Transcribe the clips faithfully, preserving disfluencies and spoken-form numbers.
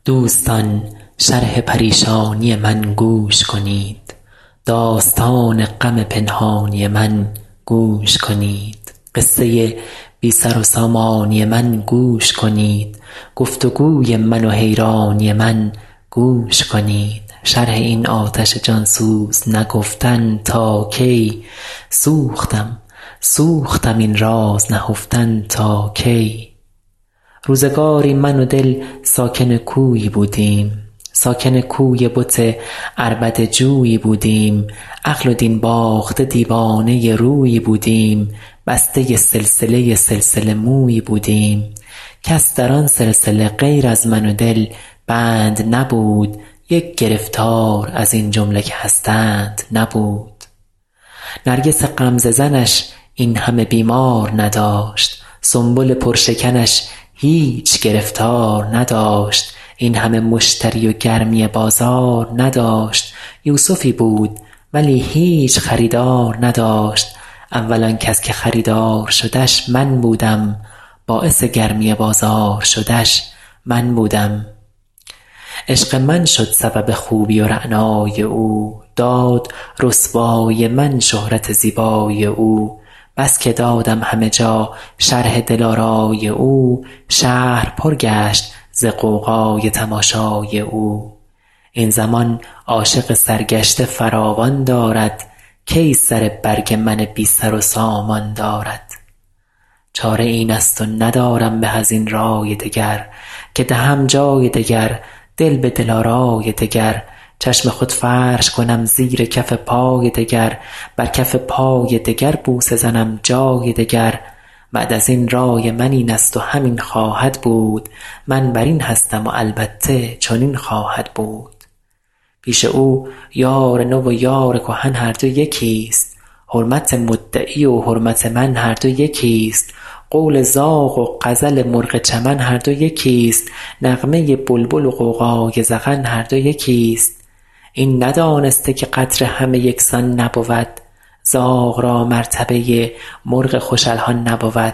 دوستان شرح پریشانی من گوش کنید، داستان غم پنهانی من گوش کنید، قصه بی سر و سامانی من گوش کنید، گفتگوی من و حیرانی من گوش کنید. شرح این آتش جانسوز نگفتن تا کی، سوختم سوختم این راز نهفتن تا کی. روزگاری من و دل ساکن کویی بودیم، ساکن کوی بت عربده جویی بودیم، عقل و دین باخته دیوانه رویی بودیم، بسته سلسله سلسله مویی بودیم. کس در آن سلسله غیر از من و دل بند نبود، یک گرفتار از این جمله که هستند نبود. نرگس غمزه زنش این همه بیمار نداشت، سنبل پرشکنش هیچ گرفتار نداشت، این همه مشتری و گرمی بازار نداشت. یوسفی بود ولی هیچ خریدار نداشت، اول آن کس که خریدار شدش من بودم، باعث گرمی بازار شدش من بودم. عشق من شد سبب خوبی و رعنای او، داد رسوای من شهرت زیبای او، بس که دادم همه جا شرح دلارای او، شهر پر گشت ز غوغای تماشای او. این زمان عاشق سرگشته فراوان دارد، کی سر برگ من بی سر و سامان دارد. چاره این است و ندارم به از این رای دگر، که دهم جای دگر دل به دلارای دگر. چشم خود فرش کنم زیر کف پای دگر، بر کف پای دگر بوسه زنم جای دگر. بعد از این رای من این است و همین خواهد بود، من بر این هستم و البته چنین خواهد بود. پیش او یار نو و یار کهن هر دو یکیست، حرمت مدعی و حرمت من هر دو یکیست، قول زاغ و غزل مرغ چمن هر دو یکیست، نغمه بلبل و غوغای زغن هر دو یکیست. این ندانسته که قدر همه یکسان نبود، زاغ را مرتبه مرغ خوش الحان نبود.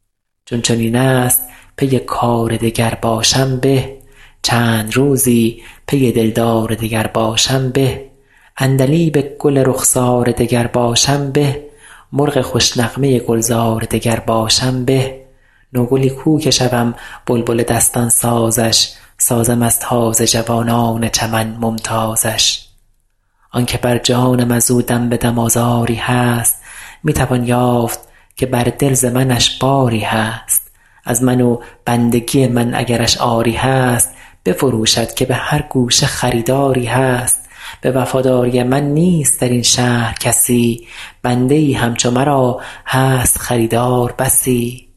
چون چنین است پی کار دگر باشم به، چند روزی پی دلدار دگر باشم به. عندلیب گل رخسار دگر باشم به، مرغ خوش نغمه گلزار دگر باشم به. نوگلی کو که شوم بلبل دستان سازش، سازم از تازه جوانان چمن ممتازش. آن که بر جانم از او دم به دم آزاری هست، می توان یافت که بر دل ز منش باری هست. از من و بندگی من اگرش عاری هست، بفروشد که به هر گوشه خریداری هست. به وفاداری من نیست در این شهر کسی، بنده ای همچو مرا هست خریدار بسی.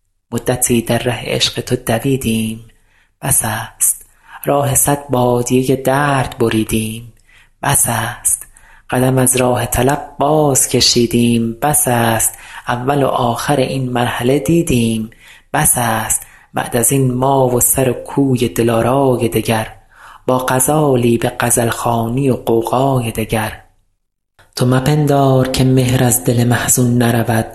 مدتی در ره عشق تو دویدیم، بس است راه صد بادیه درد بریدیم، بس است قدم از راه طلب باز کشیدیم، بس است اول و آخر این مرحله دیدیم، بس است بعد از این ما و سر کوی دلارای دگر، با غزالی به غزل خوانی و غوغای دگر. تو مپندار که مهر از دل محزون نرود،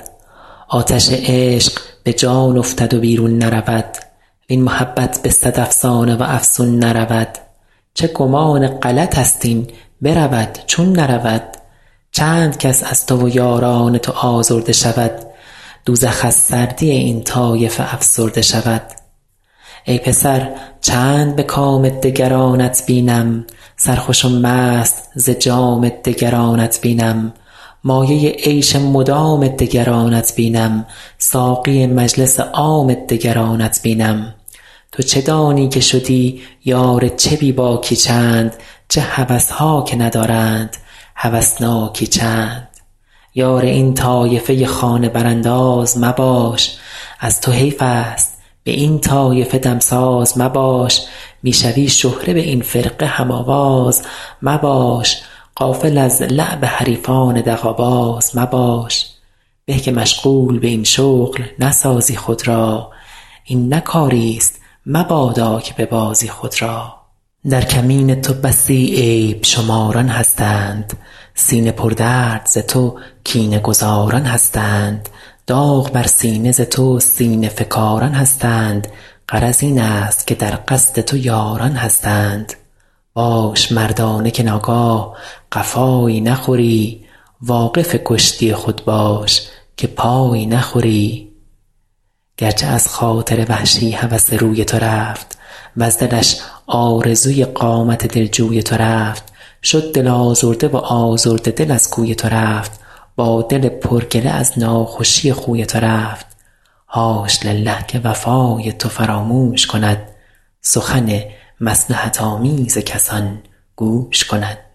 آتش عشق به جان افتد و بیرون نرود. این محبت به صد افسانه و افسون نرود، چه گمان غلط است این برود چون نرود. چند کس از تو و یاران تو آزرده شود، دوزخ از سردی این طایفه افسرده شود. ای پسر چند به کام دگرانت بینم، سرخوش و مست ز جام دگرانت بینم. مایه عیش مدام دگرانت بینم، ساقی مجلس عام دگرانت بینم. تو چه دانی که شدی یار چه بی باکی چند، چه هوسها که ندارند هوسناکی چند. یار این طایفه خانه برانداز مباش، از تو حیف است به این طایفه دمساز مباش. میشوی شهره به این فرقه هم آواز مباش، غافل از لعب حریفان دغاباز مباش. به که مشغول به این شغل نسازی خود را، این نه کاریست مبادا که ببازی خود را. در کمین تو بسی عیب شماران هستند، سینه پردرد ز تو کینه گذاران هستند. داغ بر سینه ز تو سینه فکاران هستند، غرض این است که در قصد تو یاران هستند. باش مردانه که ناگاه قفایی نخوری، واقف کشتی خود باش که پایی نخوری. گرچه از خاطر وحشی هوس روی تو رفت، وز دلش آرزوی قامت دلجوی تو رفت. شد دل آزرده و آزرده دل از کوی تو رفت، با دل پرگله از ناخوشی خوی تو رفت. حاش لله که وفای تو فراموش کند، سخن مصلحت آمیز کسان گوش کند.